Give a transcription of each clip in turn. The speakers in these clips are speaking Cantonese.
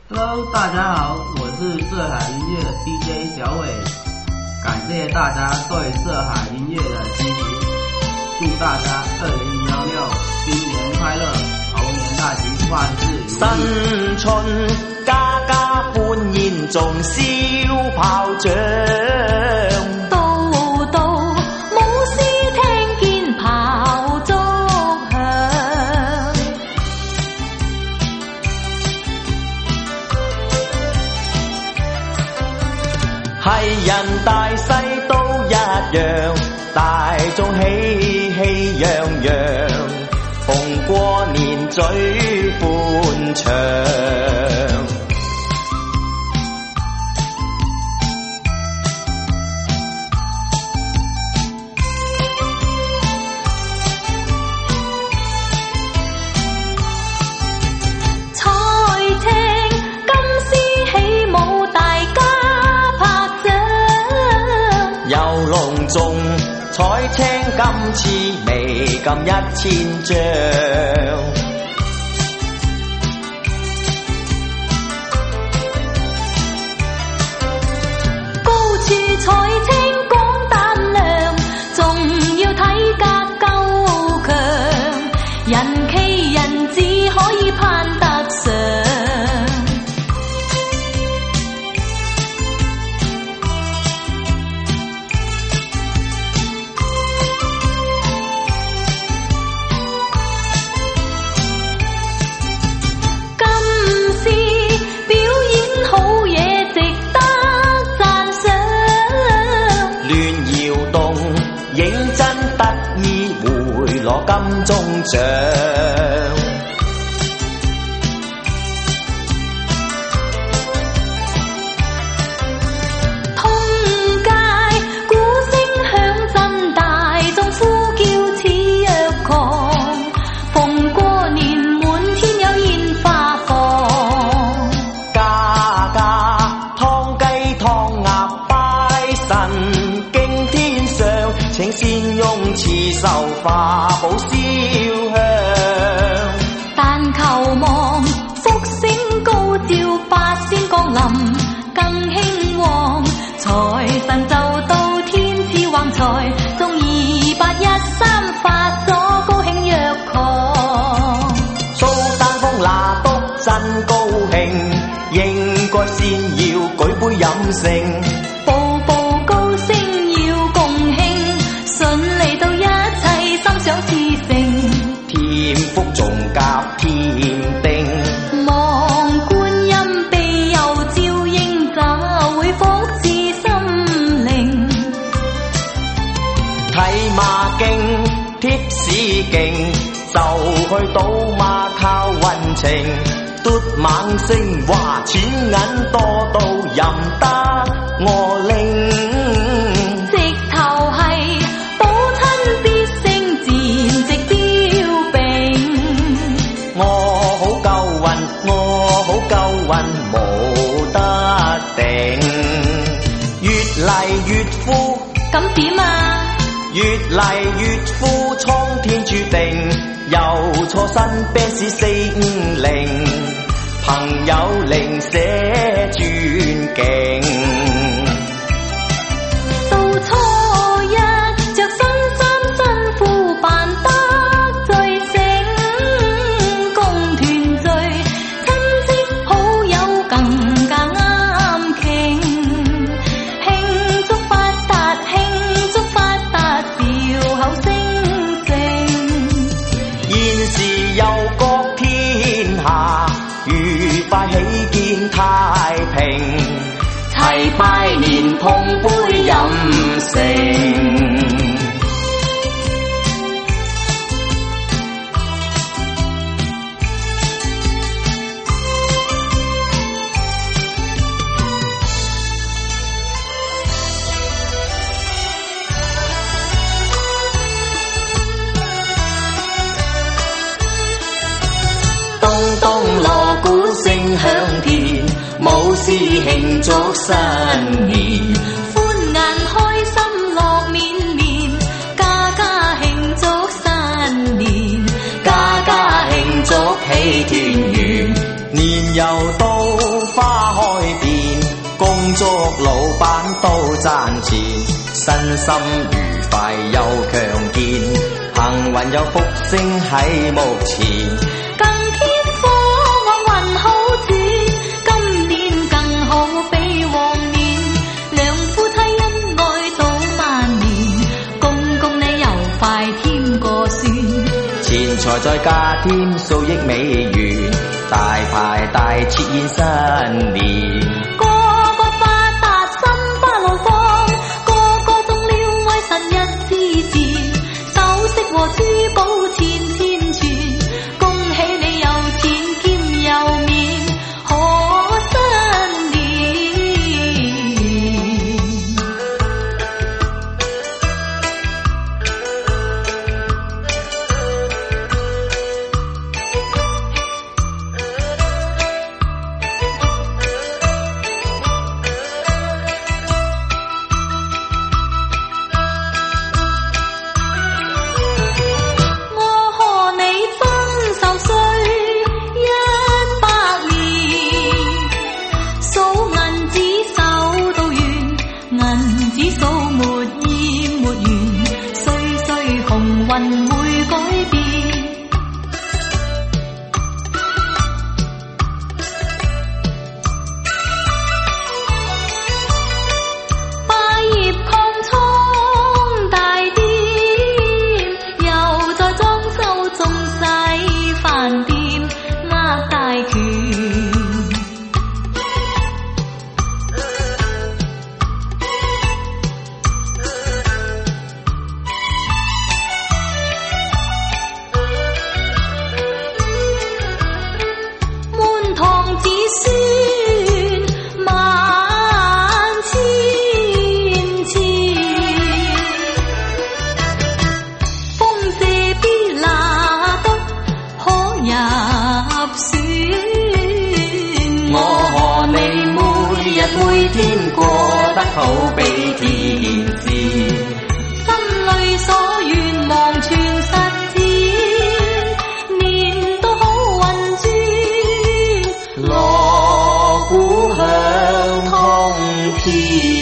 Hello， 大家好，我是色海音乐 DJ 小伟，感谢大家对色海音乐的支持，祝大家2016新年快乐，猴年大吉，万事如意。 新春家家歡宴，仲燒炮仗。 道道舞獅聽見炮竹響， 係人大細都一樣，大眾喜氣洋洋，逢過年最歡暢。彩青今次未禁1000張， 高處彩青講膽量，仲要體格夠強，人企人只可以攀得上。 攞金鐘獎， 通街鼓聲響震，大眾呼叫似若狂，逢過年滿天有煙花放， 家家劏雞劏鴨拜神敬天上，請先用刺繡花寶燒香， 但求望福星高照，八仙降臨更興旺，財神就到天賜橫財，中2813發咗高興若狂， 蘇丹風拿督真高興，應該先要舉杯飲勝， 步步高升要共慶，順利到一切心想事成， 添福仲夾添丁， 望觀音庇佑照應，就會福至心靈。 睇馬經貼士勁，就去賭馬靠運情，嘟猛聲話錢銀多到任得我拎。冇得定，越嚟越富， 咁點啊？ 越嚟越富，蒼天注定，又錯身啤士450，朋友零舍尊敬。 到初一着新衫新褲扮得最醒，共團聚親戚好友更加啱傾，慶祝發達笑口聲聲， 現時又覺天下愉快喜見太平，齊拜年碰杯飲勝。咚咚鑼鼓聲響天，舞獅慶祝新年， 歡顏開心樂綿綿，家家慶祝新年， 家家慶祝喜團圓，年又到花開遍，工作老闆都賺錢，身心愉快又強健，幸運有福星喺目前。 更添火我運好轉，今年更好比往年，兩夫妻恩愛早萬年，公公你又快添個孫， 錢財再加添數億美元，大排大設現新年。 個個發達心花怒放，個個中了愛神日之節，首飾和珠寶千千串，恭喜你有錢兼有面，賀新年。我和你分壽歲100年，數銀紙數到完，銀紙數沒厭沒完，歲歲紅運會改變。百業擴充大店，又再裝修仲洗飯店，握大權。滿堂子孫萬千千，風射必拿得可入選。 我和你每日每天過得好比天使， 心裏所願望全實踐，年都好運轉， 鑼鼓響通天。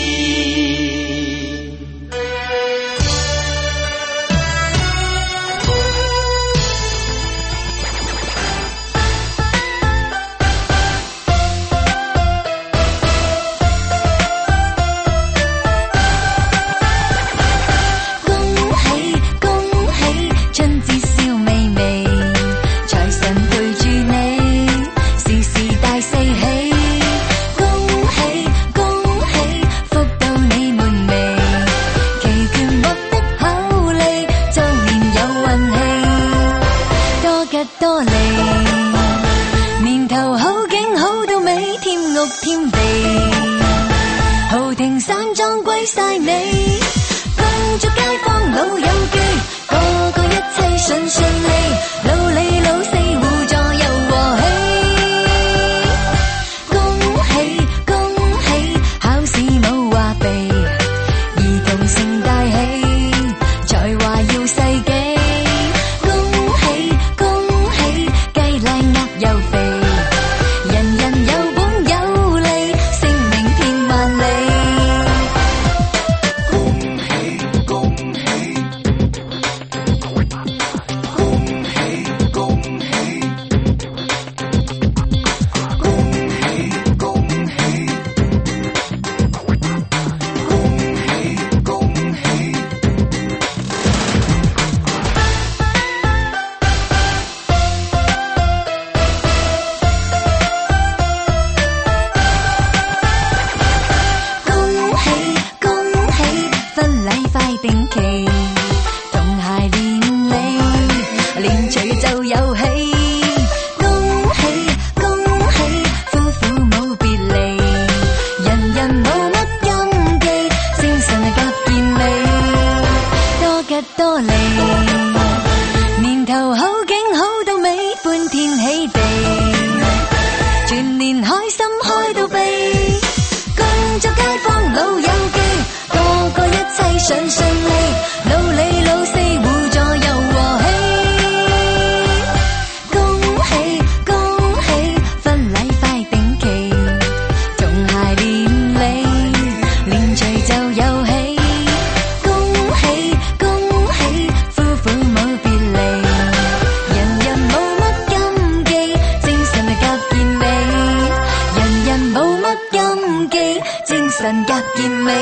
恭喜恭喜，春節笑微微，財神陪住你，時時大四喜。恭喜恭喜，福到你滿眉，期權獲得厚利，周年有運氣，多吉多利，年頭好景好到尾，添屋添地，豪庭山莊歸晒你。恭祝街坊老友記，個個一切順順利，老李老四互助又和氣。恭喜恭喜，考試冇話避，兒童成大喜，才華要世紀。恭喜恭喜，雞奶鴨又肥，人人有本有利，聲名遍萬里。恭喜恭喜，婚禮快定期，同諧連理，連隨就有喜。恭喜恭喜，夫婦冇別離，人人冇乜禁忌，精神夾健美，多吉多利，年頭好景好到尾，歡天喜地，全年開心開到痹。恭祝街坊老友記，個個一切順順利，老李老四互助又和氣。恭喜恭喜，婚禮快定期， 格艳美。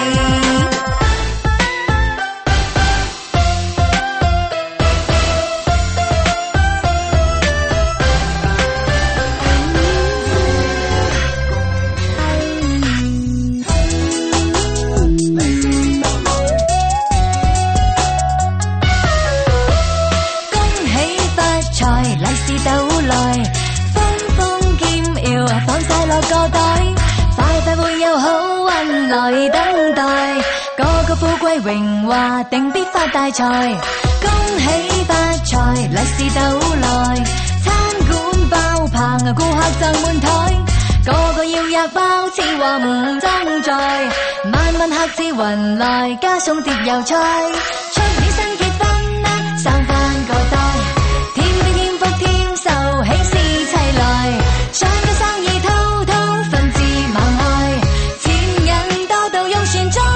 斗來，風風劍搖放晒落個袋，快快會有好運來等待，個個富貴榮華定必發大財，恭喜發財，利是到來，餐館爆棚顧客贈滿台，個個要吔包似話唔爭在，萬萬客似雲來，加餸碟油菜，出年新結婚啦，生返個袋。喜事齊來，想嘅生意滔滔，分至萬開，錢銀多到用船載。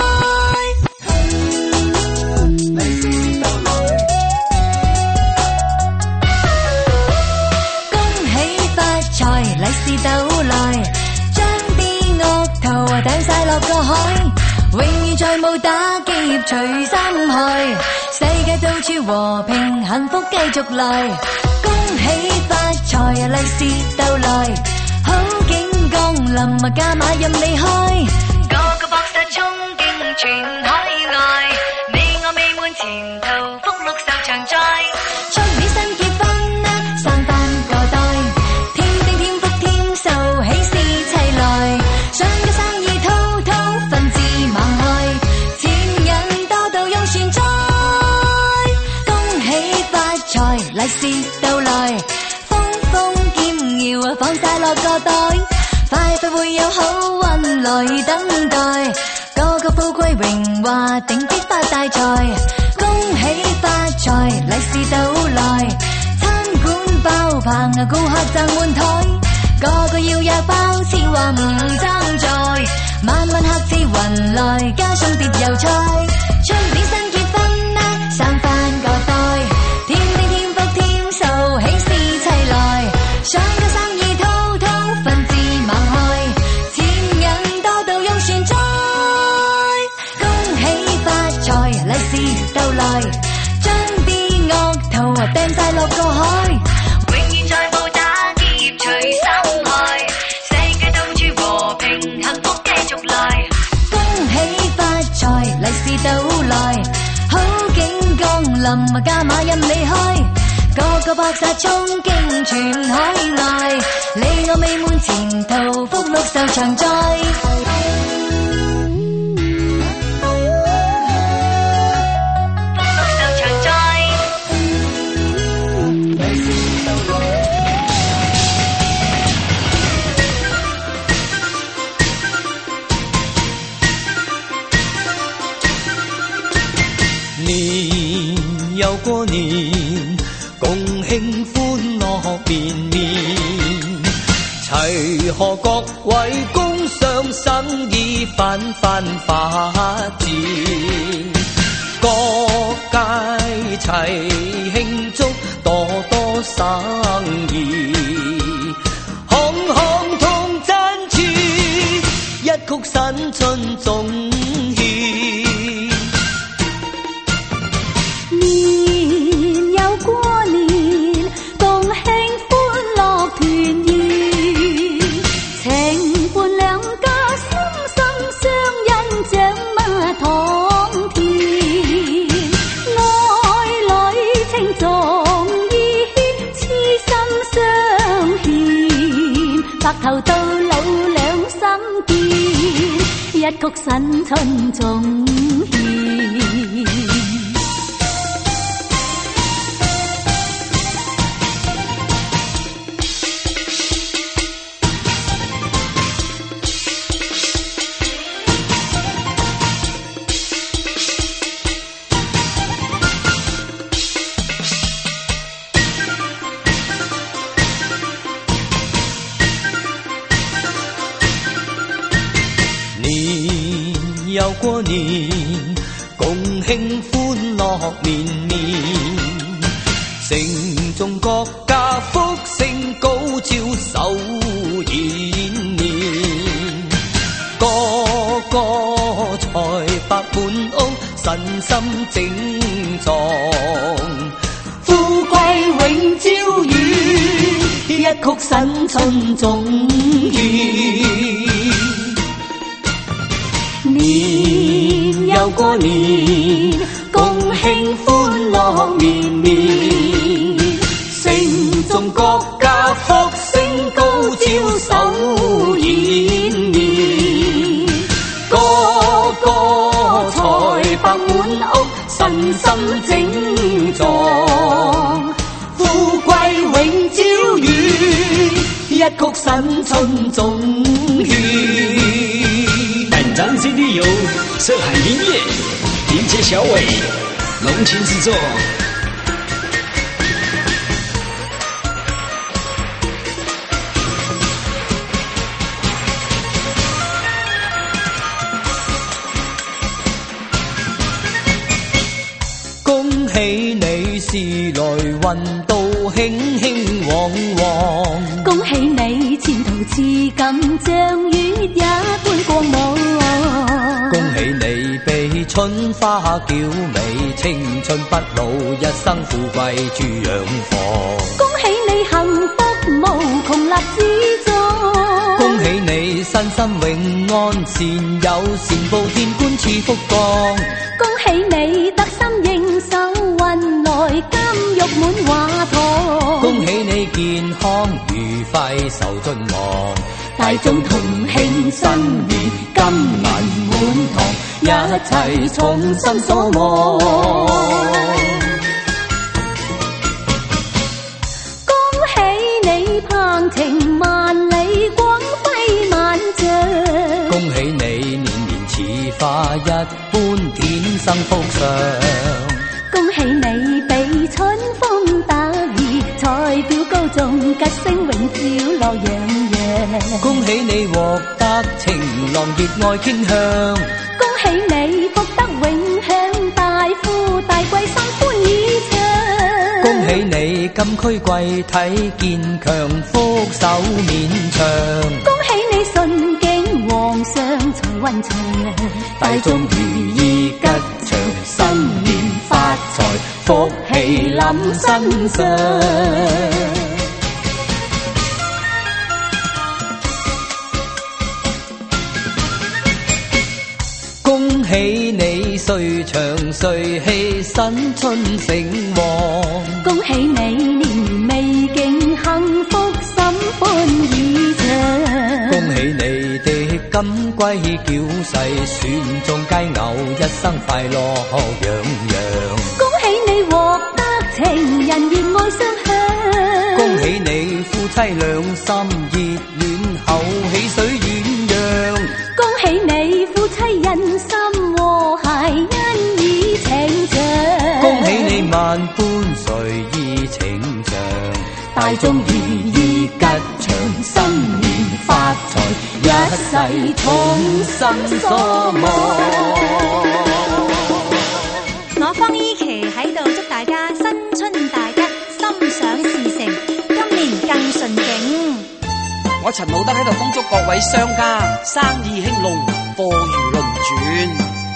恭喜發財，利是到來，將啲惡徒掟晒落個海，永遠再冇打劫隨心去，世界到處和平幸福繼續來。恭喜發財，利是到來，好景降臨，加碼任你開，個個搏殺衝勁全海外，你我美滿前途，福祿壽長在，出年新結婚啦，生返個袋，添丁添福添壽，喜事齊來，想嘅生意滔滔，分至萬開，錢銀多到用船載，恭喜發財，利是到來。放晒落個袋，快快會有好運來等待，個個富貴榮華定必發大財，恭喜發財，利是到來，餐館爆棚顧客贈滿台，個個要吔包似話唔爭在，萬萬客似雲來，加餸碟油菜，出年新結婚啦，生返個袋，添丁添福添壽，喜事齊來，想嘅生意滔滔，分至萬開，錢銀多到用船載，恭喜發財，利是到來，將啲惡徒掟晒落個海，永遠再冇打劫隨心害，世界到處和平幸福繼續來，恭喜發財，利是到來，好景降臨，加碼任你開，個個搏殺衝勁全海外，你我美滿前途，福祿壽長在。 年又過年，共慶歡樂綿綿，齊賀各位工商生意紛紛發展，各界齊慶祝多多生意，行行同讚詞，一曲新春總獻。 年又過年，共慶歡樂團圓，情伴兩家心心相印，長馬堂田，愛侶情重義，痴心相牽，白頭到老兩心見，一曲新春總獻。 又過年，共慶歡樂綿綿，城中各家福星高照首延年，個個身心整壯。富貴永朝雨，一曲新春總與。年又過年，共慶歡樂綿綿。城中各家福星高照手延綿，個個財帛滿屋，身心整壯。富貴永朝雨，一曲新春總與。 本张 CD 由色海音乐 DJ 小伟隆情制作。 恭喜你時來運到興興旺旺， 恭喜你前途似錦，像月一般光芒。 恭喜你被春花嬌美，青春不老，一生富貴住養房。 恭喜你幸福無窮立志壯， 恭喜你身心永安，善有善報天官賜福降。 恭喜你得心應手，運來金玉滿華堂。 恭喜你健康愉快壽盡望， 大眾同慶新年，金銀滿堂，一齊從心所望。恭喜你鵬程萬里，光輝萬丈。 恭喜你年年似花一般，天生福上。 恭喜你被春風打熱，才表高中，吉星永照樂洋洋。 恭喜你獲得情郎熱愛傾向， 恭喜你福德永享，大富大貴心歡意暢。 恭喜你金軀貴體健強，福壽綿長。 恭喜你順境皇上財運長， 大眾如意吉祥，新年發財，福氣臨身上。恭喜你歲長歲氣，新春盛旺。 恭喜你年年美景，幸福心歡意暢。 恭喜你的金龜繳世，選中佳偶，一生快樂洋洋。 恭喜你獲得情人熱愛相向， 恭喜你夫妻兩心熱戀，後喜水鸳鸯。 恭喜你夫妻人心和諧，恩義情長。 恭喜你萬般隨意情長，大眾如意吉祥，新年發財，一世從心所望。 我方依期喺度祝大家新春大吉，心想事成，今年更順景。 我陳老德喺度恭祝各位商家生意興隆，貨如輪轉，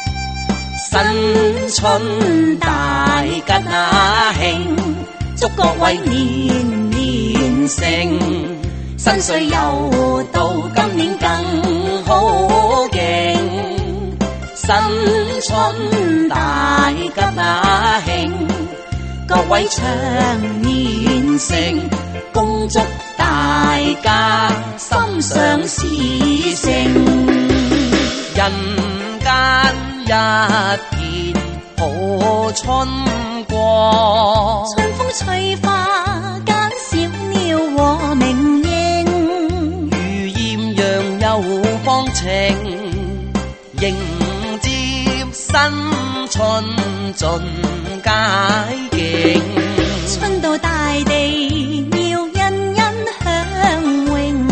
新春大吉慶，祝各位年年成，新歲又到，今年更好勁。新春大吉慶，各位長年成，恭祝大家心想事成。 人間一片好春光， 春風吹花間小鳥和鳴應， 如豔陽又放晴，迎接新春盡佳景。 春到大地要欣欣向榮，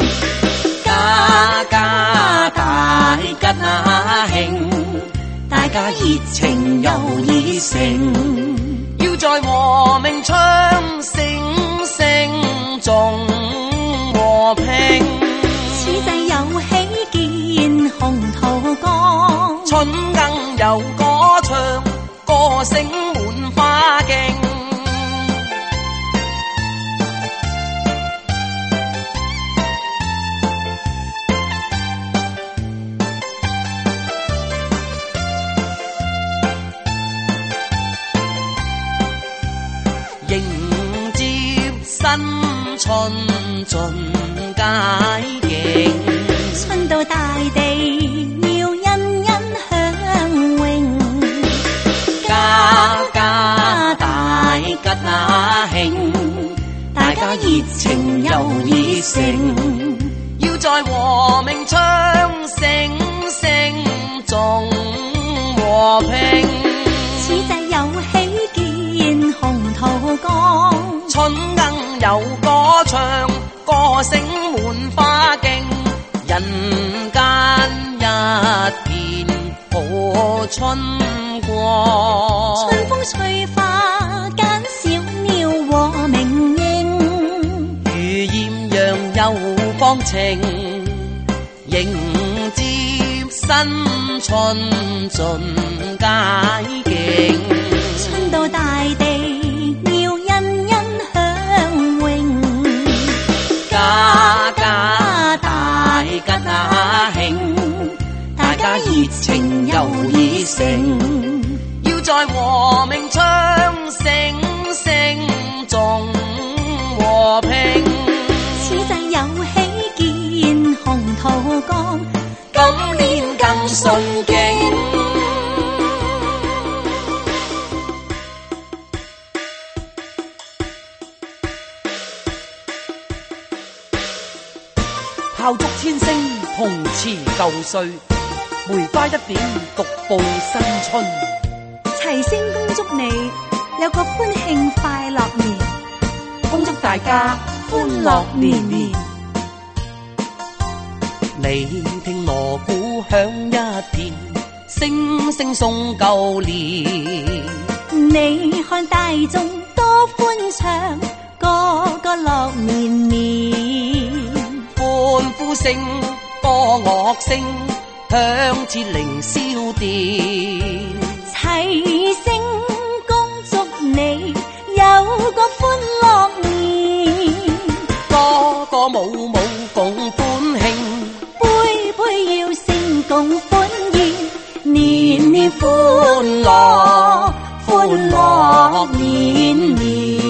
家家大吉慶，大家熱情又熱誠，要在和鳴唱聲聲重和平。 此際有喜見鴻圖光， 春更有歌唱春盡佳境， 春到大地要欣欣向榮， 家家大吉那慶，大家熱情又熱誠，要在和鳴唱聲聲頌和平。 此際有喜見鴻圖江， 春鶯有歌唱，歌聲滿花徑，人間一片好春光。 春風吹花間小鳥和鳴應， 如豔陽有芳情，迎接新春盡佳境。 春到大地要欣欣向榮， 家家大吉那慶，大家熱情又熱誠，要在和鳴唱聲聲頌和平。 此際有喜見鴻圖江， 今年更順境。炮竹千聲同辭舊歲，梅花一點獨步新春。 齊聲恭祝你有個歡慶快樂年， 恭祝大家歡樂年年。你聽鑼鼓響一片，聲聲送舊年。 你看大眾多歡暢，個個樂綿綿。 歡呼聲、歌樂聲，響徹凌霄殿。 齊聲恭祝你有個歡樂年， 個個舞舞共歡慶， 杯杯要聲共歡宴， 年年歡樂，歡樂年年。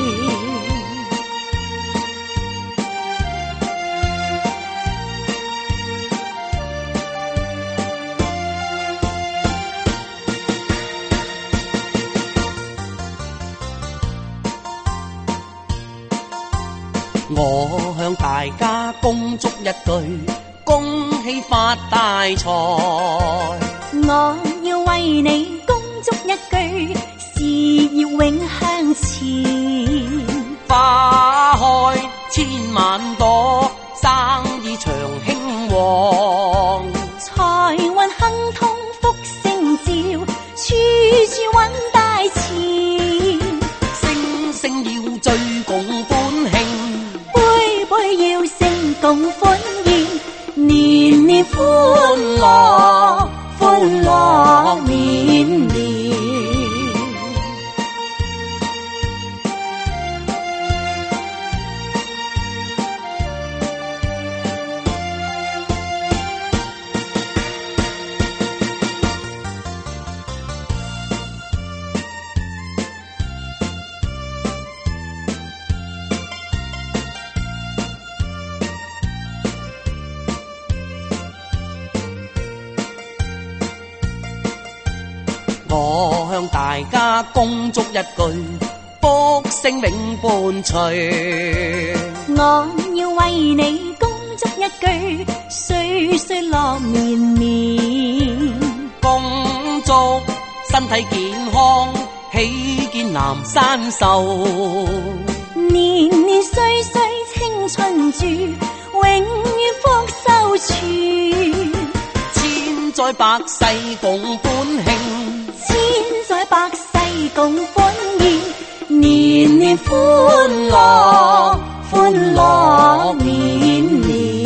我向大家恭祝一句，恭喜發大財。 我要為你恭祝一句，事業永向前。 花開千萬朵，生意長興旺。 財運亨通福星照，處處揾大錢。 聲聲要最共歡慶， 杯杯要聲共歡宴，年年歡樂，歡樂年年。 我向大家恭祝一句，福星永伴隨。 我要為你恭祝一句，歲歲樂綿綿。 恭祝身體健康，喜見南山壽。 年年歲歲青春住，永遠福壽全。 千載百世共歡慶， 千載百世共歡宴， 年年歡樂，歡樂年年。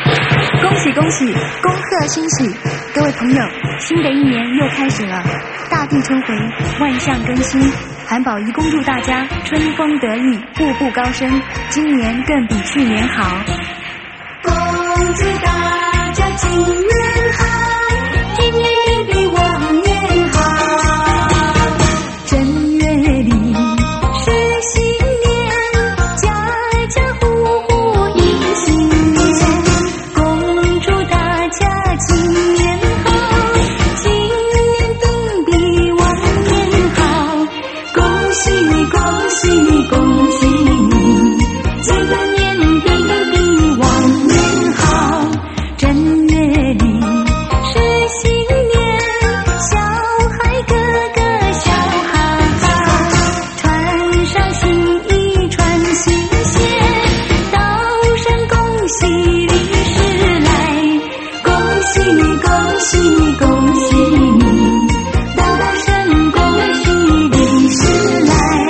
恭喜恭喜，恭贺新喜！各位朋友，新的一年又开始了， 大度春回，万象更新。韩宝仪恭祝大家春风得意，步步高升，今年更比去年好。 恭祝大家今年好，今年比往年好。正月里是新年，家家户户迎新年。恭祝大家今年好，今年定比往年好。恭喜你，恭喜你，恭喜你，今年定比往年好。正月里是新年，小孩个个笑哈哈，穿上新衣穿新鞋，道声恭喜利是来。恭喜你，恭喜你，恭喜你，道声恭喜利是来。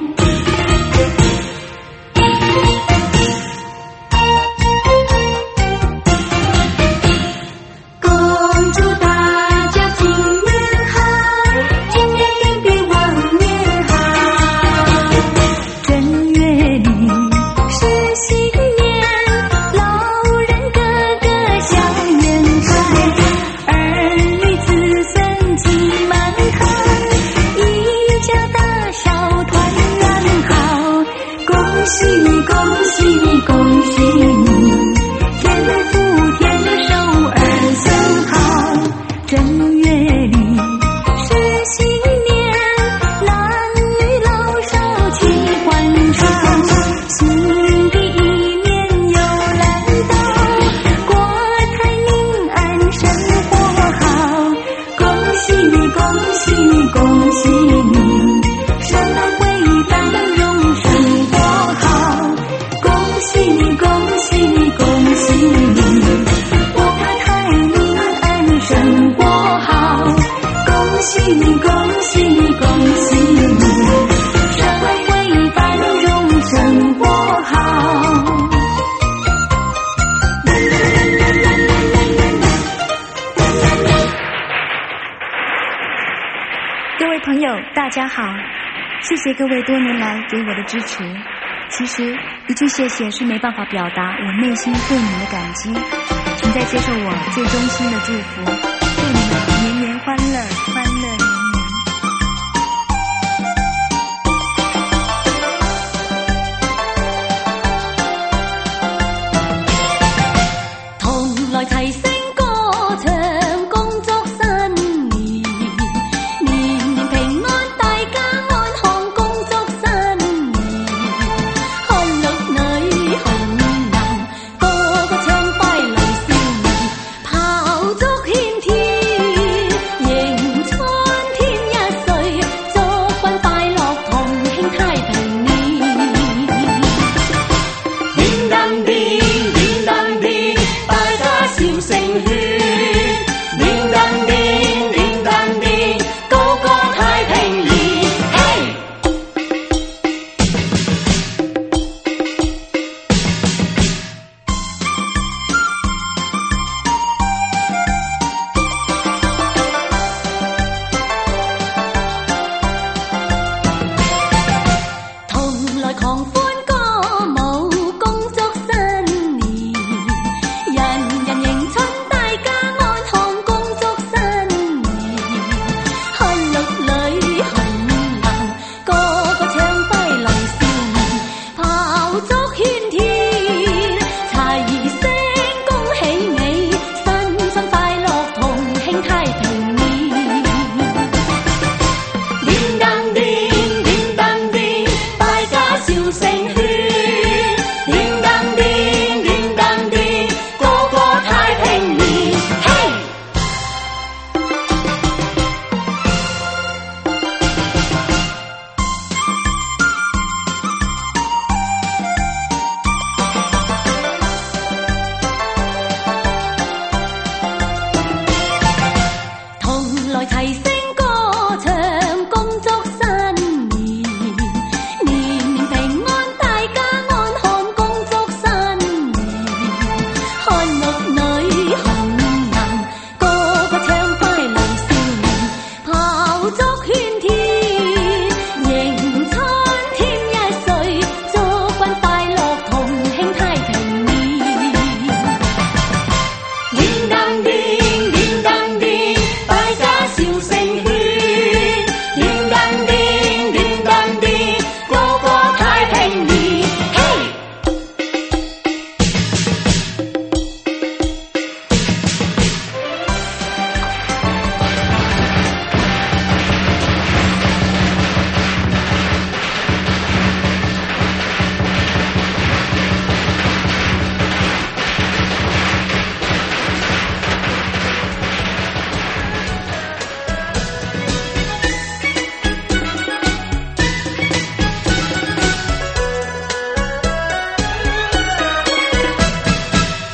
恭祝大家今年好，今年定比往年好。正月里是新年，老人个个笑颜开，儿女子孙齐满堂，一家大小团圆好。恭喜你，恭喜你，恭喜你，天福天寿儿孙好。正月里是新年，男女老少齐欢唱，新的一年又来到，国泰民安生活好。恭喜你，恭喜你，恭喜你，社会繁荣生活好。恭喜你，恭喜你，恭喜你，国泰民安生活好。恭喜你，恭喜你，恭喜你，社会繁荣生活好。 各位朋友，大家好，谢谢各位多年来给我的支持。其实一句谢谢是没办法表达我内心对你们的感激，请再接受我最衷心的祝福，祝你们年年欢乐，欢乐年年。 同來齊聲歌唱，恭祝新年，年年平安，大家安康，恭祝新年，看綠女紅男，個個暢快來笑面，炮竹喧天。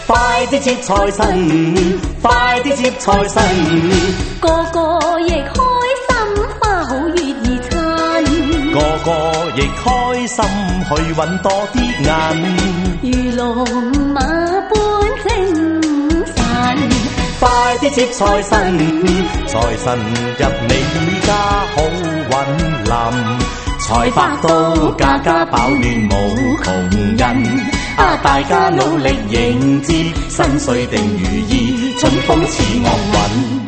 快啲接財神，快啲接財神， 個個亦開心，花好月兒親， 個個亦開心去揾多啲銀， 如龍馬般精神。 快啲接財神，財神入你家好運臨，財發到家家飽暖無窮人。大家努力迎接新歲定如意，春風似樂韻。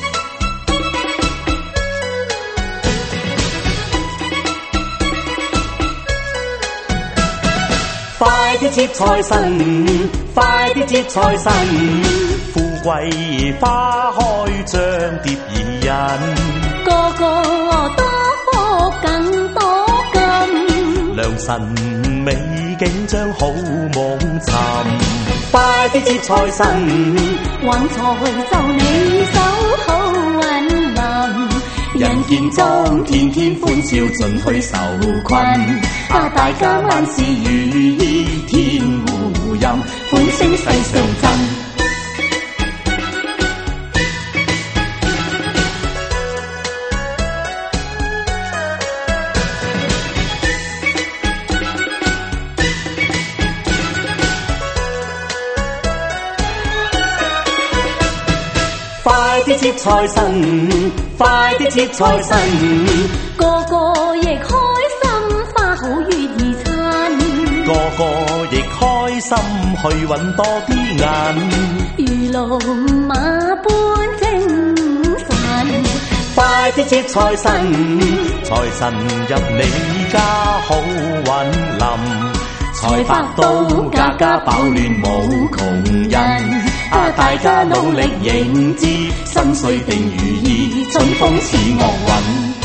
快啲接財神，快啲接財神，富貴花開將蝶怡人， 個個多福更多金， 良辰美景將好夢尋。快啲接財神， 橫財就你手好運臨， 人見中天天歡笑盡去愁困，大家萬事如意天胡蔭，歡聲世上震。快啲接財神，快啲接財神， 個個亦開心，花好月兒親， 個個亦開心去揾多啲銀， 如龍馬般精神。 快啲接財神，財神入你家好運臨，財發到家家飽暖無窮人。大家努力迎接新歲定如意，春風似樂韻。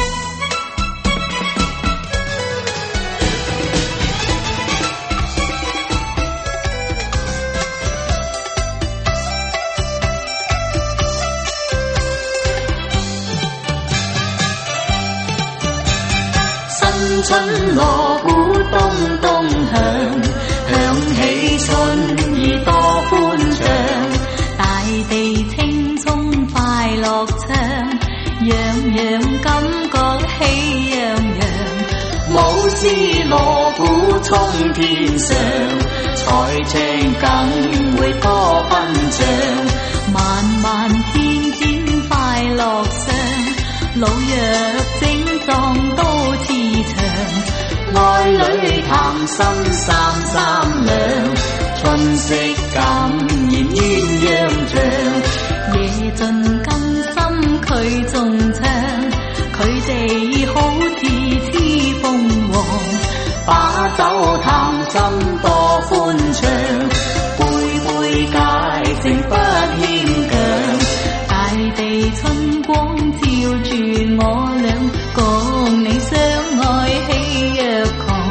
新春鑼鼓咚咚響，響起春意多歡暢，大地青蔥快樂唱，樣樣感覺喜洋洋，舞獅鑼鼓衝天上，財情更會多奔暢，萬萬天天快樂上，老弱精壯都慈祥，愛侶談心三三兩，春色感染鴛鴦像，夜盡更深佢仲唱，佢哋好似雌鳳凰，把酒談心多歡暢，杯杯佳聲不牽強，大地春光照住我倆，共你相愛喜若狂。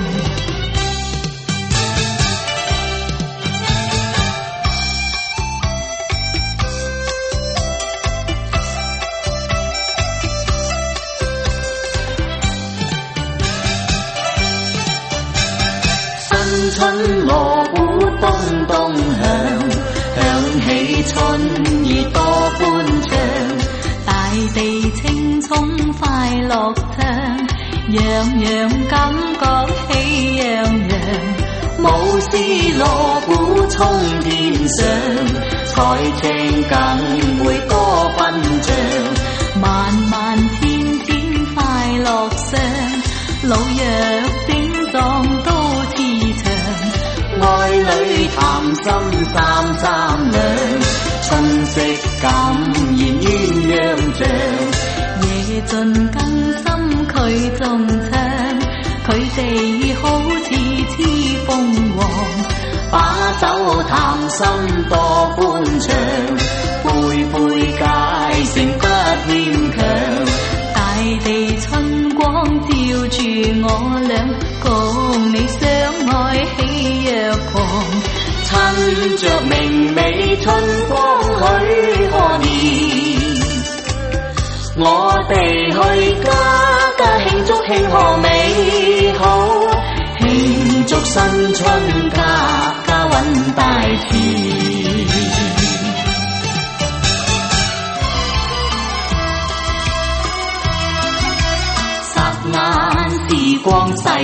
新春鑼鼓咚咚響，響起春意多歡暢，大地青蔥快樂唱，樣樣感覺喜洋洋，舞獅鑼鼓衝天上，財情更會多奔暢，萬萬天天快樂上，老弱精壯都慈祥，愛侶談心三三兩，春色感染鴛鴦像，夜盡更深佢仲唱，佢哋好似雌鳳凰，把酒談心多歡暢，杯杯佳聲不牽強，大地春光照住我倆，共你相愛喜若狂，趁着明媚春光許賀年，我哋去家家慶祝慶賀美好，慶祝新春家家運大錢。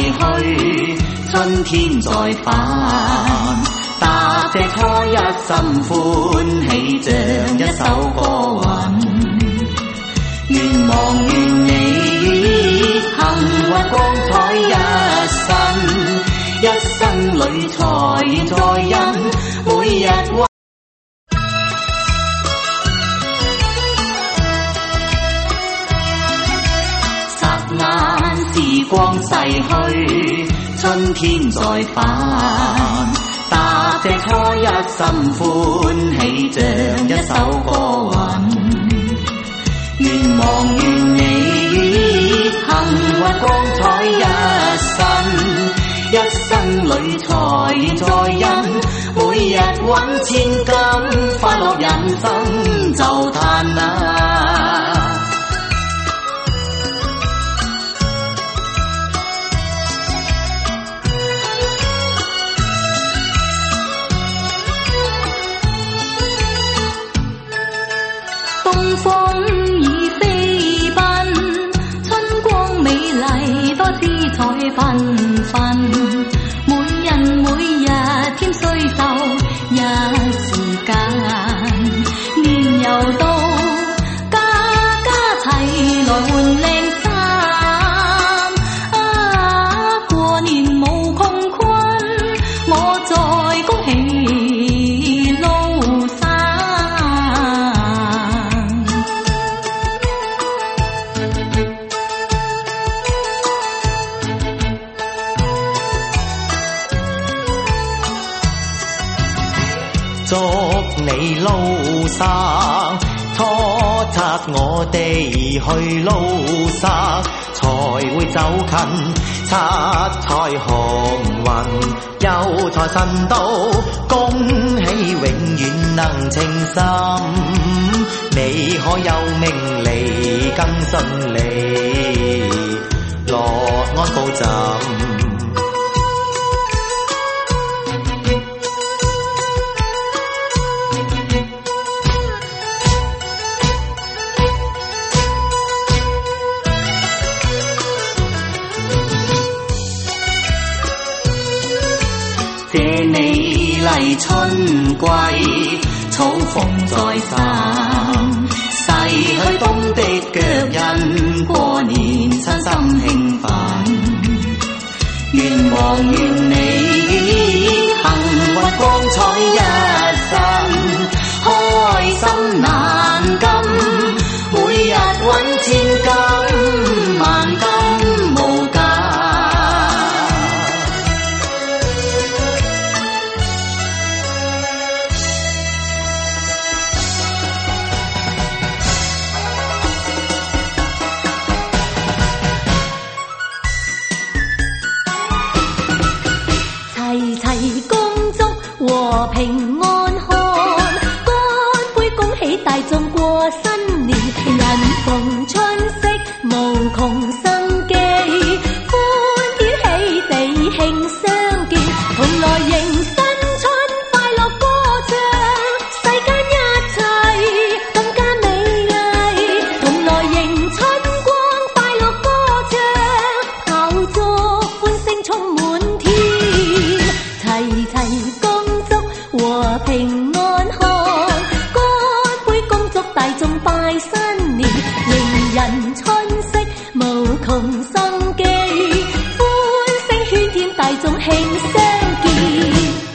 去，春天再返。踏這初一，心歡喜像一首歌韻。願望願你幸運光彩一生，一生裏財源在因，每日霎眼時光逝去，春天再返。踏這初一，心歡喜像一首歌韻。願望願你幸運光彩一生，一生裏財源在因，每日揾千金，快樂人生就嘆啦。 東風已飛奔，春光美麗，多姿彩繽紛。每人每日添須壽一時間，年又到，家家齊來換靚衫。啊，過年無窮困，我再恭喜老生。 祝你老生，初七我哋去撈沙，才會走近七彩虹雲，有財神到，恭喜永遠能情深，你可有名利更順利，樂安高枕。謝你嚟春季，草蓬再生，逝去冬的腳印，過年身心興奮。願望願你幸運光彩一生，開心難禁，每日揾千金，萬金無價。 齊齊恭祝和平安康，乾杯恭喜大眾過新年，人逢春色無窮生機，歡天喜地慶相見，同來迎新春快樂歌唱，世間一切更加美麗，同來迎春光快樂歌唱，炮竹歡聲充滿天。齊齊恭祝和平安康，乾杯恭祝大眾拜新年，迎人春色無窮生機，歡聲喧天大眾慶相見。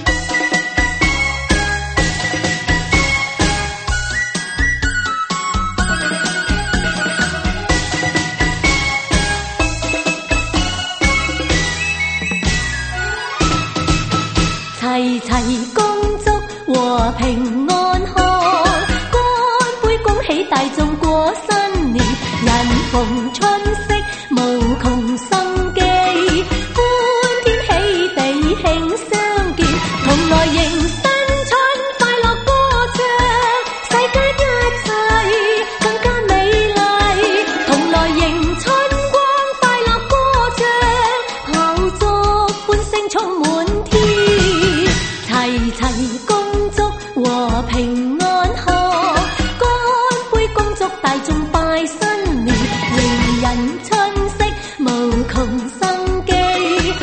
齊齊恭祝和平安康，乾杯恭喜大眾過新年，人逢春色無窮生機，歡天喜地慶相見，同來迎新春快樂歌唱，世間一切更加美麗，同來迎春光快樂歌唱，炮竹歡聲充滿天。齊齊恭祝和平安康，乾杯恭祝大眾拜新年，迎人春色無窮生機，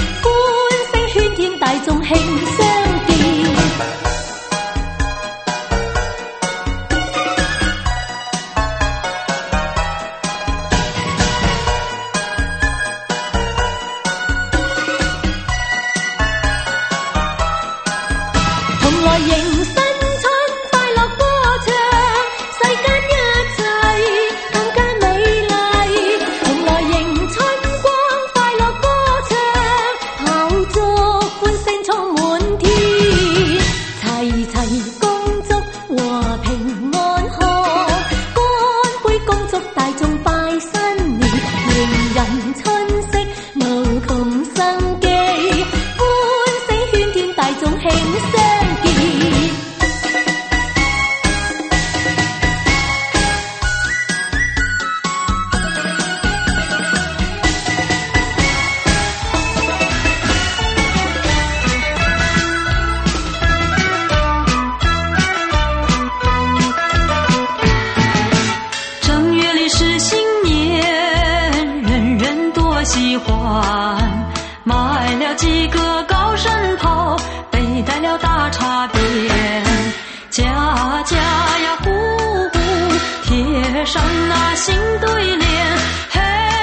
上那新对联，嘿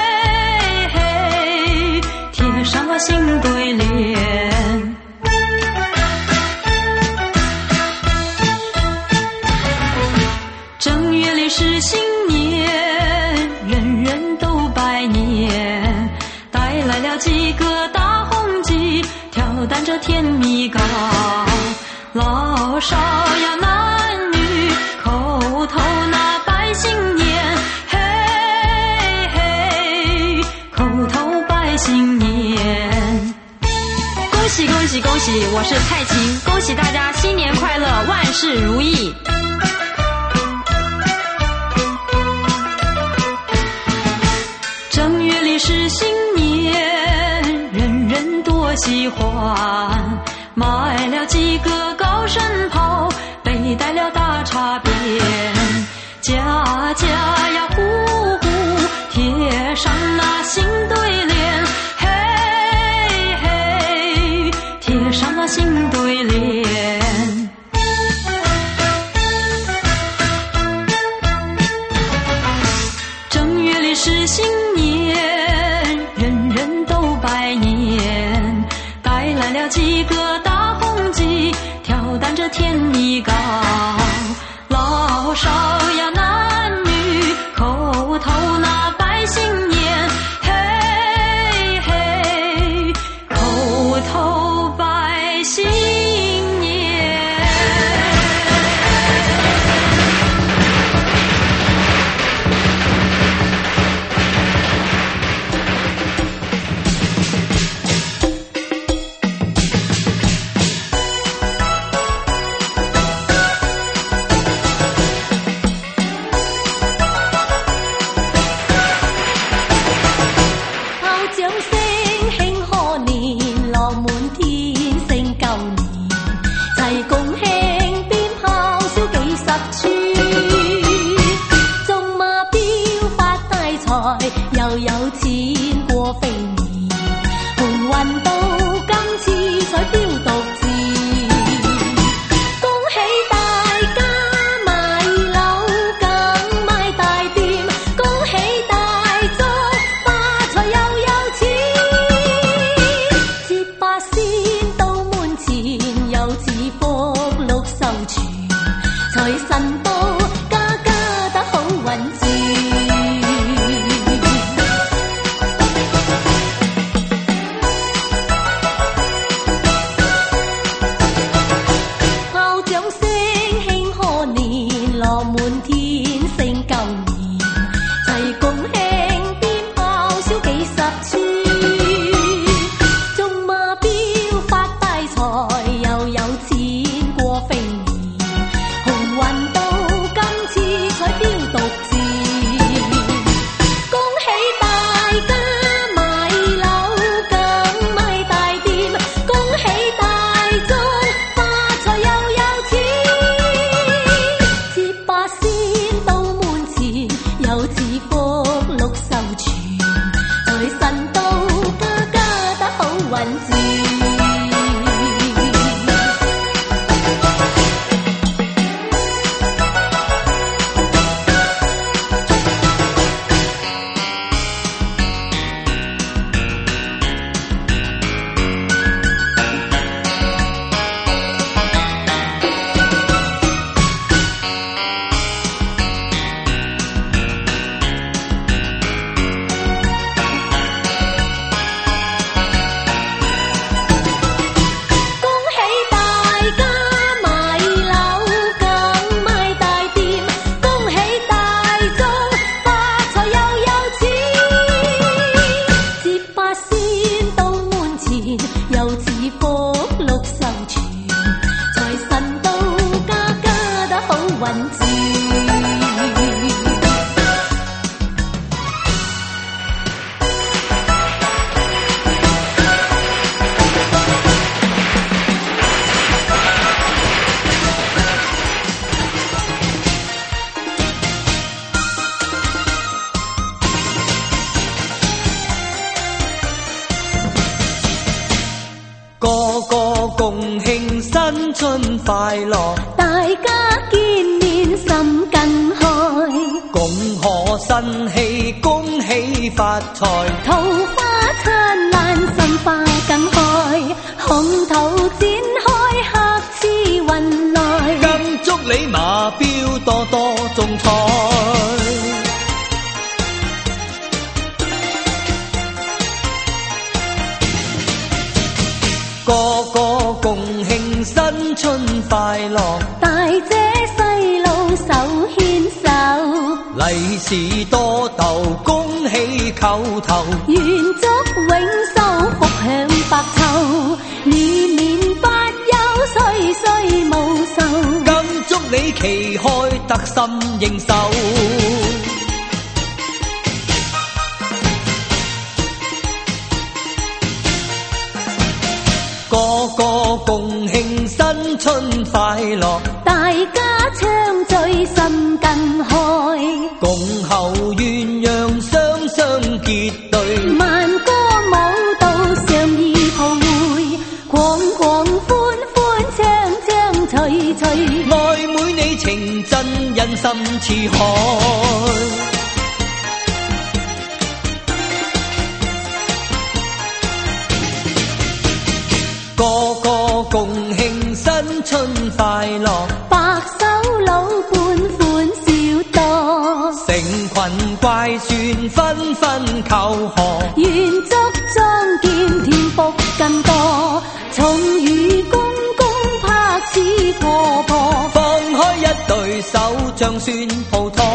嘿，贴上了新对联。正月里是新年，人人都拜年，带来了几个大红鸡，挑担着甜蜜糕，老少呀男女口头那拜新年，嘿嘿，口头拜新年。恭喜恭喜恭喜，我是蔡琴，恭喜大家新年快乐，万事如意。正月里是新年，人人多喜欢，买了几个高山炮，背带了大茶鞭，家家呀户户贴上那新对联，嘿嘿，贴上那新对联。正月里是新年，人人都拜年，带来了几个大红鸡，挑担着甜蜜糕，老少呀男女口头那拜新年，嘿嘿，口头拜新年。 又有錢過肥年，鴻運到今次才標獨字。恭喜大家買樓更買大店，恭喜大眾發財又有錢。節八仙到門前，有此福祿壽全，財神到家家得好運字。 新春快樂， 大家見面心更開， 恭賀新喜，恭喜發財， 桃花燦爛，心花更開，紅桃展開，客似雲來。 更祝你馬標多多中彩，個個共慶新春快樂， 大姐細路手牽手， 利是多逗，恭喜叩頭， 願祝永壽福享百秋，年年百有，歲歲無愁。 更祝你旗開得心應手，個個共慶新春快樂， 大家暢聚心更開， 共後鴛鴦雙雙結對， 慢歌舞蹈相依抱會，狂狂歡歡唱唱隨隨， 愛妹你情真人心似海，個個共慶新春快樂， 白首老伴歡笑多， 成群怪孫紛紛求賀， 願祝莊見添福更多，重遇公公拍似婆婆， 放開一對手像孫抱拖，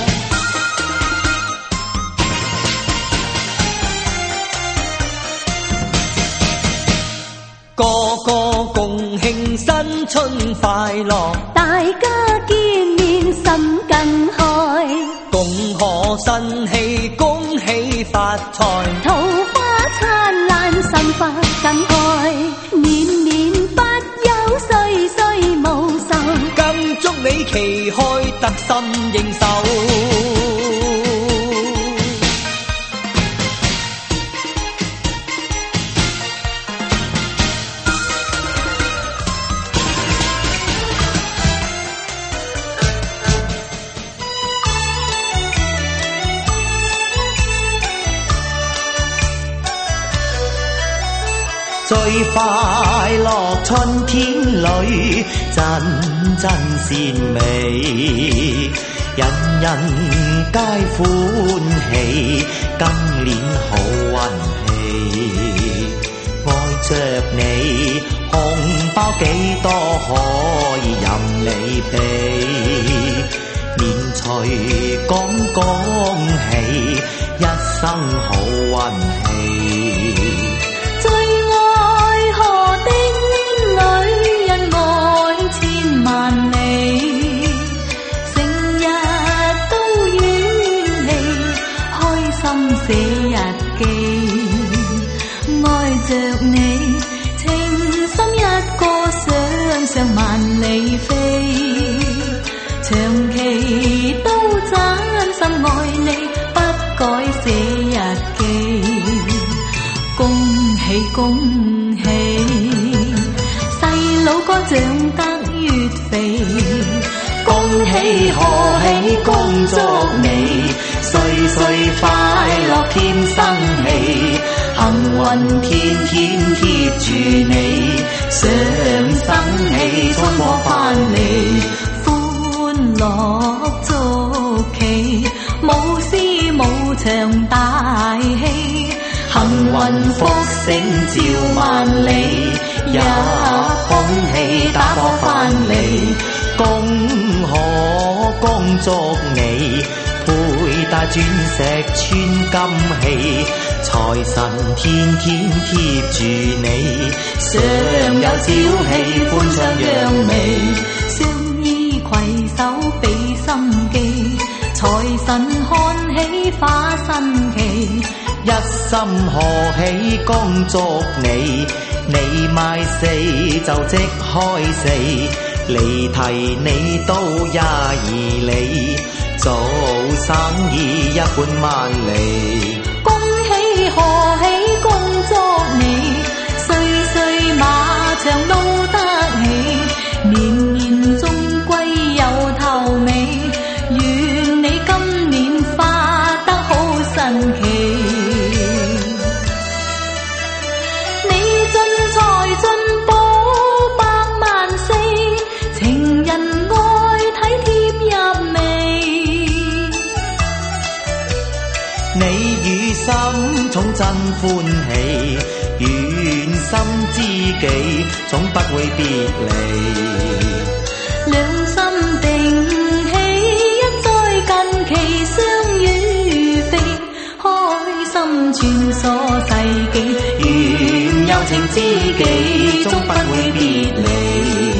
個個共慶新春快樂， 大家見面心更開， 恭賀新喜，恭喜發財， 桃花燦爛，心花更開，年年不憂，歲歲無愁。 更祝你旗開得心應手，最快樂春天裏，真真善美，人人皆歡喜，今年好運氣，愛着你，紅包幾多可以任你俾，免除講恭喜，一生好運氣。 最愛河的女人愛千萬里，成日都遠離，開心寫日記，愛着你，情深一個想上萬里飛，長期都真心愛你，不改寫日記。恭喜恭喜，細佬哥長得越肥， 恭喜賀喜恭祝你，歲歲快樂添生氣，幸運天天貼住你，上生氣春過返嚟， 歡樂足旗，舞獅舞場大戲， 幸運福星照萬里，一空氣打波返嚟，恭賀恭祝你，佩戴鑽石穿金器，財神天天貼住你，上有朝氣歡唱揚眉， 相依攜手比心機，財神看起花新奇， 一心賀喜恭祝你，你賣四就即開四，離題你都也義理，做生意一本萬利。 恭喜賀喜恭祝你，歲歲馬場撈得起，年年終歸有頭尾，願你今年花心中真歡喜，願心知己總不會別離。 兩心定起，一再近期相與非，開心穿梭世紀，願有情知己終不會別離。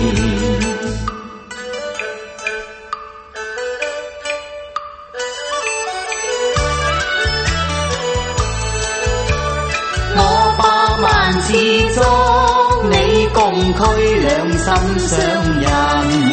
我百萬次祝你共區兩心相印，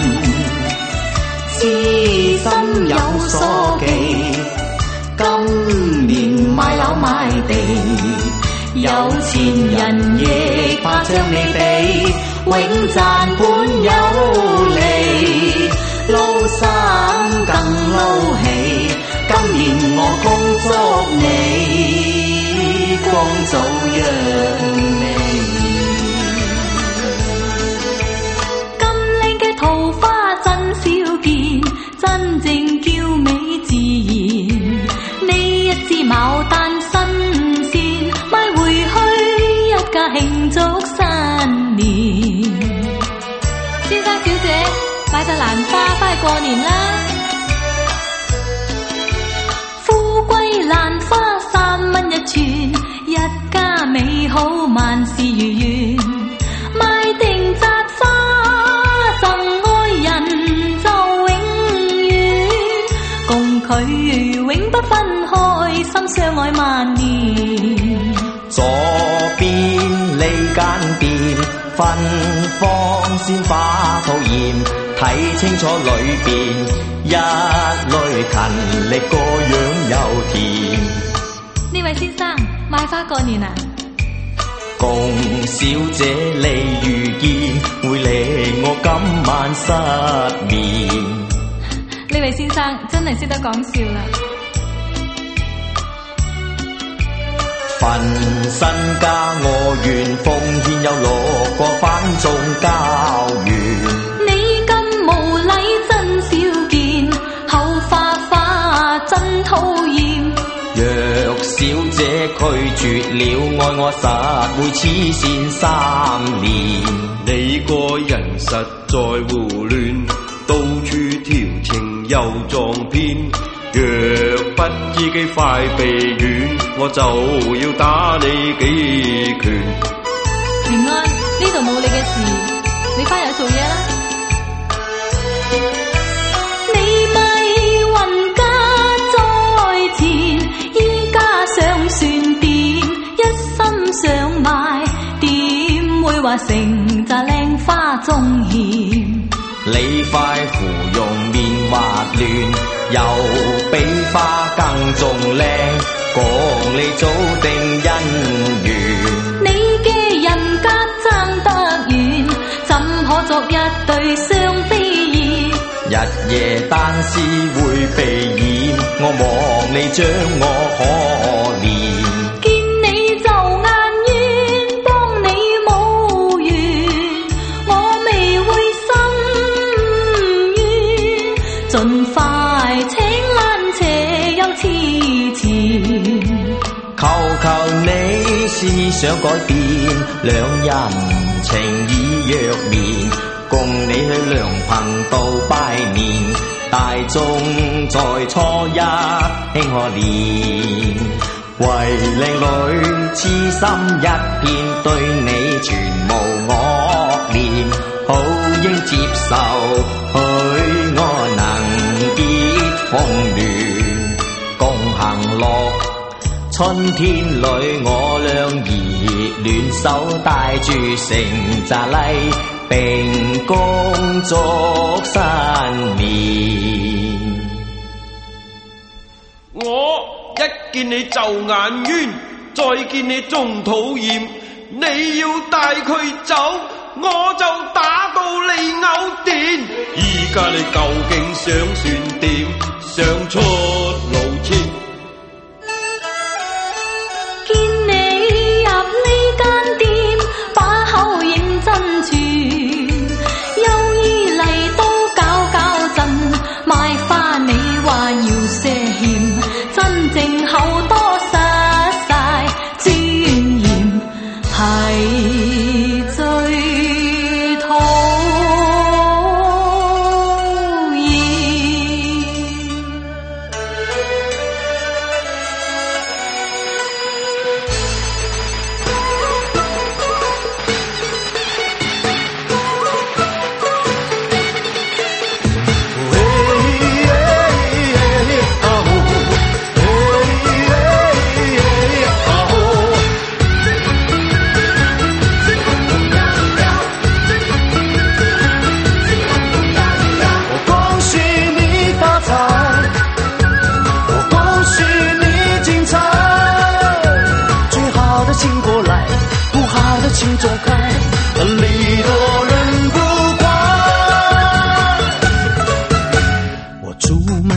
痴心有所寄，今年買樓買地，有錢人亦怕將你比，永賺本有利，撈生更撈起，今年我恭祝你光早揚眉。咁靚嘅桃花真少見，真正嬌美自然，呢一支牡丹新鮮，買回去一家慶祝新年。先生小姐，買隻蘭花返去過年啦！富貴蘭花3蚊一串，一家美好萬事如願，買定紮花贈愛人就永遠，共佢永不分開，心相愛萬年。 左邊呢間店芬芳鮮花討艷，睇清楚裏邊一類勤力個樣又甜。 呢位先生買花過年啊？ 共小姐你遇見，會令我今晚失眠。 呢位先生真係識得講笑啦！ 份身家我願奉獻，有6個番眾交緣。 你咁無禮真少見，口花花真討厭。 若小姐拒絕了，愛我實會痴線3年。 你個人實在胡亂，到處調情又撞騙。若不知己快避遠，我就要打你幾拳。 平安，呢度冇你嘅事，你返入做嘢啦。你咪運家在前，依家上船點，一心想買，點會話成扎靚花中險？ 你塊芙蓉面滑亂，又比花更仲靚，講你早定姻緣。 你嘅人格爭得遠，怎可作一對雙飛燕？ 日夜單思會被染，我望你將我可憐。 見你就眼冤，幫你冇緣，我未會心軟，盡快請攔斜又痴纏。 求求你思想改變，兩人情已若眠，共你去良朋道拜年，大眾在初一慶賀年。為靚女痴心一片，對你全無惡念，好應接受，許我能結紅鸞，共行樂春天裏，我倆熱戀手帶住成扎禮，並恭祝新年。 我一見你就眼冤，再見你仲討厭，你要帶佢走，我就打到你嘔電。依家你究竟想算點？想出路錢？ 見你入呢間店，把口認真串，又依嚟都搞震，賣花你話要賒欠，真正厚多實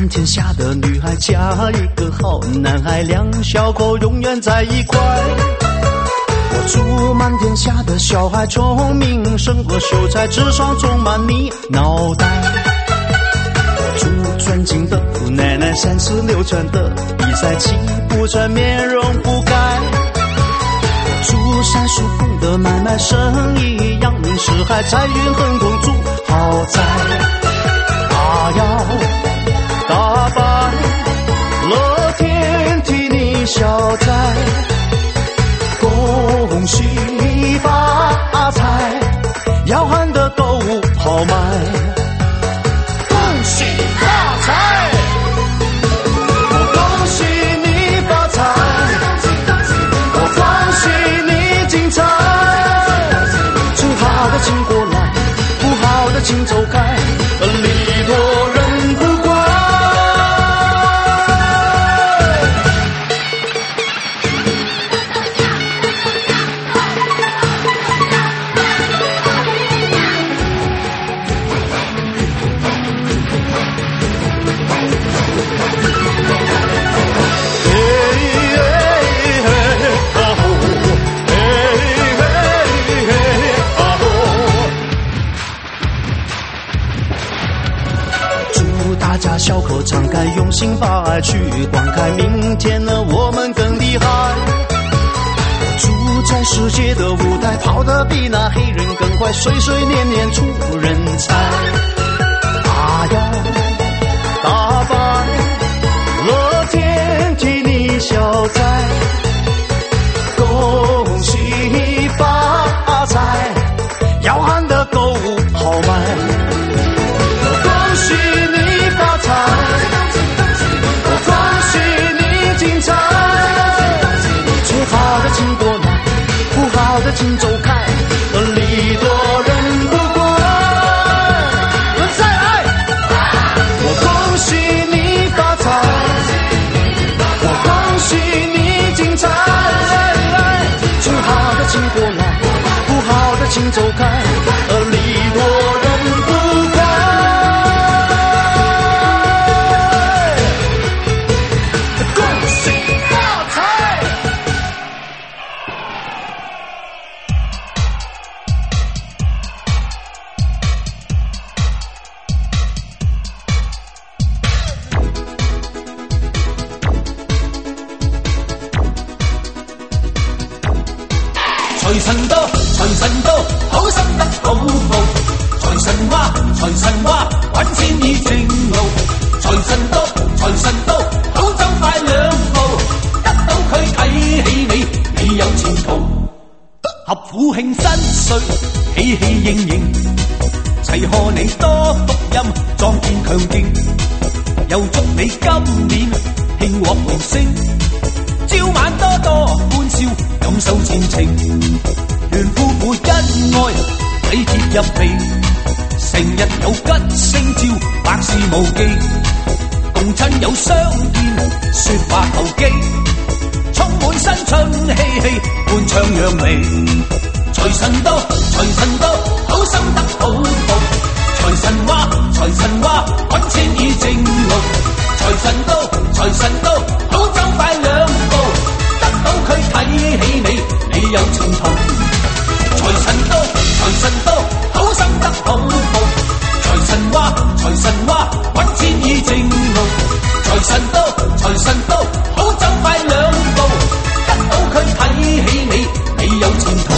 天下的女孩嫁一个好男孩，两小口永远在一块。我祝满天下的小孩聪明胜过秀才，智商充满你脑袋。祝尊敬的姑奶奶36圈的比赛气不喘，面容不改。祝山叔公的买卖生意扬名四海，财运亨通住豪宅。大摇大摆，乐天替你消灾，恭喜发财，要喊的购物好卖。恭喜发财，我恭喜你发财，我恭喜你精彩。好的请过来，不好的请走开，礼多人不怪。大家小口敞开，用心把爱去灌开，明天呢我们更厉害。住在世界的舞台，跑得比那黑人更快，岁岁年年出人才。大摇大摆，乐天替你消灾，恭喜发财，要喊的购物好卖。恭喜你发财，我恭喜你精彩。最好的请过来，不好的请走开，礼多人不怪。再来，我恭喜你发财，我恭喜你精彩。最好的请过来，不好的请走开，礼多人不怪。 財神到，財神到，好心得好報。財神話，財神話，揾錢已正路。財神到，財神到，好走快兩步。得到佢睇起你，你有前途。合府慶新歲，喜氣盈盈，齊賀你多福音，壯健強勁。又祝你今年興獲榮升。朝晚多多歡笑，感受前程，願夫婦恩愛，體貼入微，成日有吉星照，百事無忌，共親友相見，說話投機，充滿新春氣氣，歡唱揚眉。財神到，財神到，好心得好報。財神話，財神話，揾錢已正路。財神到，財神到，好走快兩步。得到佢睇起你，你有前途。財神到，財神到，好心得好報。財神話，財神話，揾錢已正路。財神到，財神到，好走快兩步。得到佢睇起你，你有前途。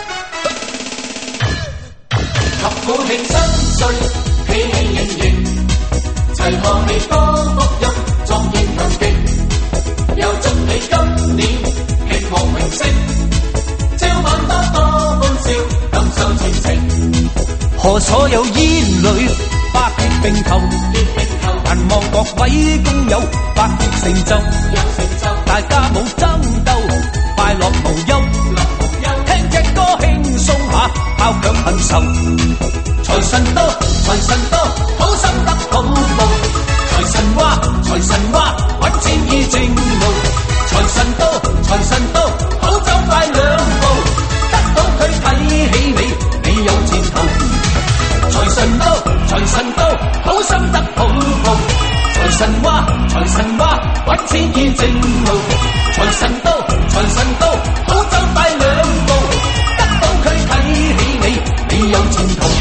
合府慶新歲，喜氣盈盈，齊賀你多福音，壯健強勁。又祝你今年興旺榮升，朝晚多多歡笑，感受前程。賀所有兒女百業並頭，但望各位工友百業成就，大家冇爭鬥，快樂無憂。聽隻歌輕鬆下，拋卻恨仇。財神到，財神到，好心得好報。財神話，財神話，揾錢已正路。財神到，財神到，好走快兩步。得到佢睇起你，你有前途。財神到，財神到，好心得好報。 財神話，財神話，揾錢依正路。財神到，財神到，好走快兩步，得到佢睇起你，你有前途。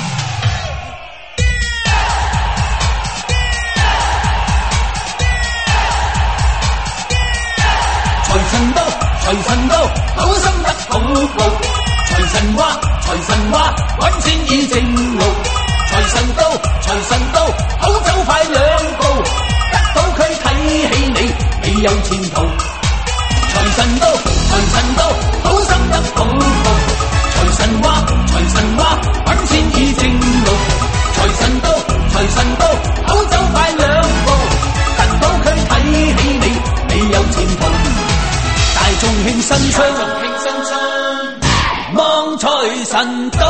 財神到，財神到，好心得好報。財神話，財神話，揾錢依正路。財神到，財神到，好走快兩步，得到佢睇起你，你有前途。財神到，財神到，好心得好報。財神話，財神話，揾錢依正路。財神到，財神到，好走快兩步，得到佢睇起你，你有前途。大眾慶新春，望財神到。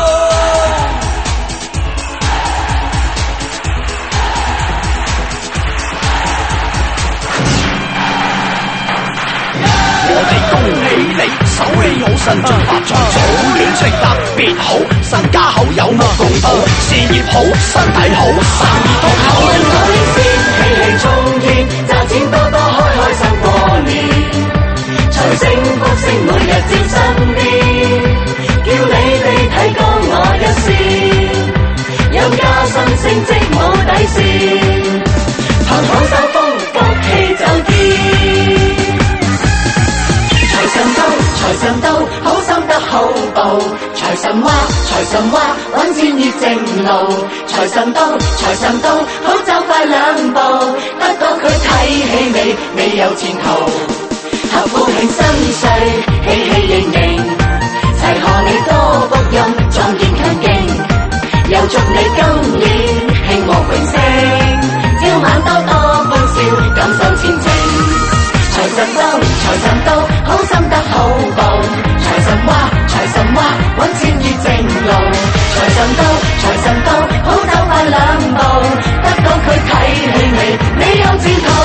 我哋恭喜你，手氣好，身進發財，早戀情特別好，身家好，有目共睹，事業好，身體好，生意通好。 我哋先喜氣沖天，賺錢多多，開開心過年，財星福星每日照身邊，叫你哋睇高我一線，有加薪升職冇底線，憑好手風福氣就見。財神到，財神到，好心得好報。財神話，財神話，揾錢依正路。財神到，財神到，好走快兩步，得到佢睇起你，你有前途。合府慶新歲，喜喜盈盈，齊賀你多福蔭，壯健強勁，又祝你今年興旺榮升，朝晚多多歡笑，感受前程。財神到，財神到，好心得好報。財神話，財神話，揾錢依正路。財神到，財神到，好走快兩步，得到佢睇起你，你有前途。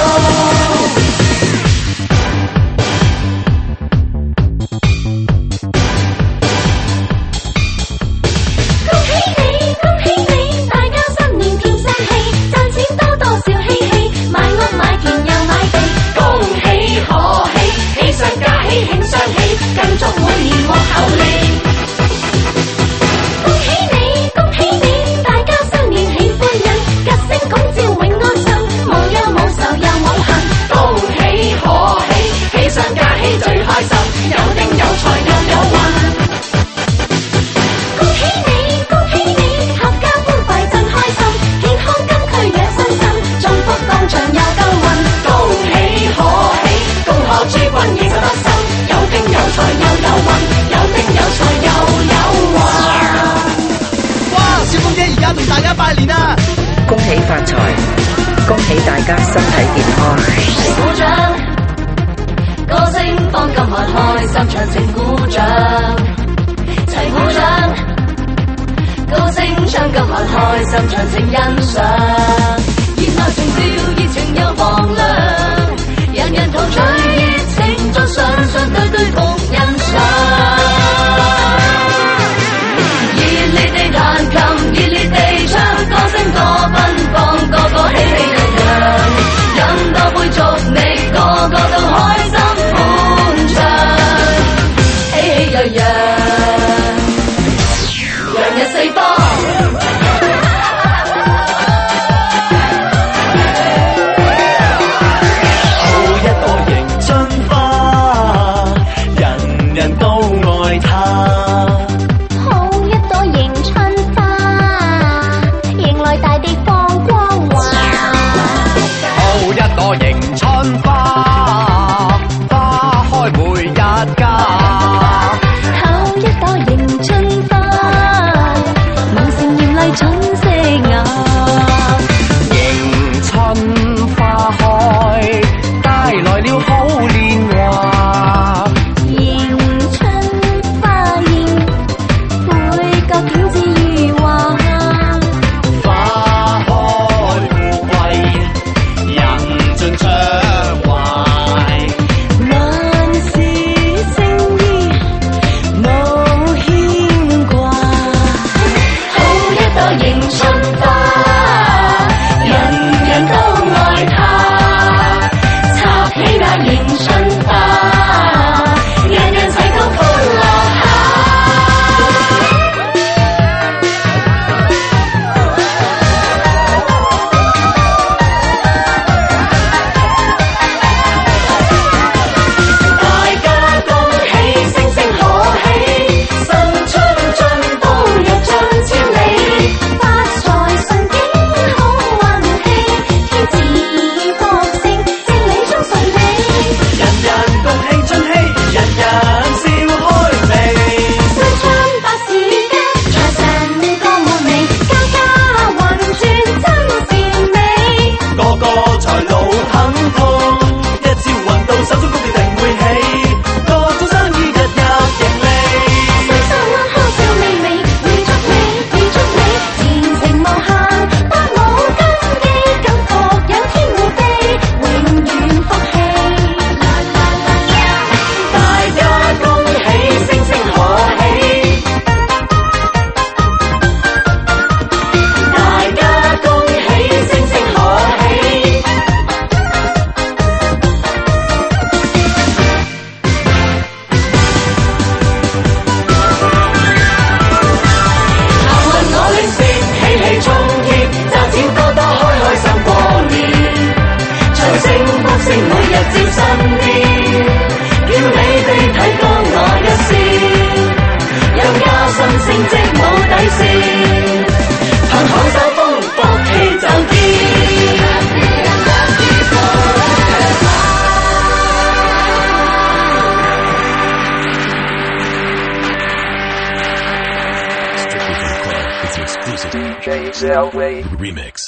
恭喜發財，恭喜大家身體健康。 齊鼓掌，歌聲幫今晚開心，唱聲鼓掌。齊鼓掌，歌聲將今晚開心，唱聲欣賞。熱鬧情調，熱情又放亮，人人陶醉熱情，再雙雙對對共欣賞。熱烈地彈琴，熱烈地唱，歌聲多奔放，個個喜氣洋洋，飲多杯祝你個個都開心歡暢，喜氣洋洋，洋溢四方。 It's exclusive. J. Selway Remix.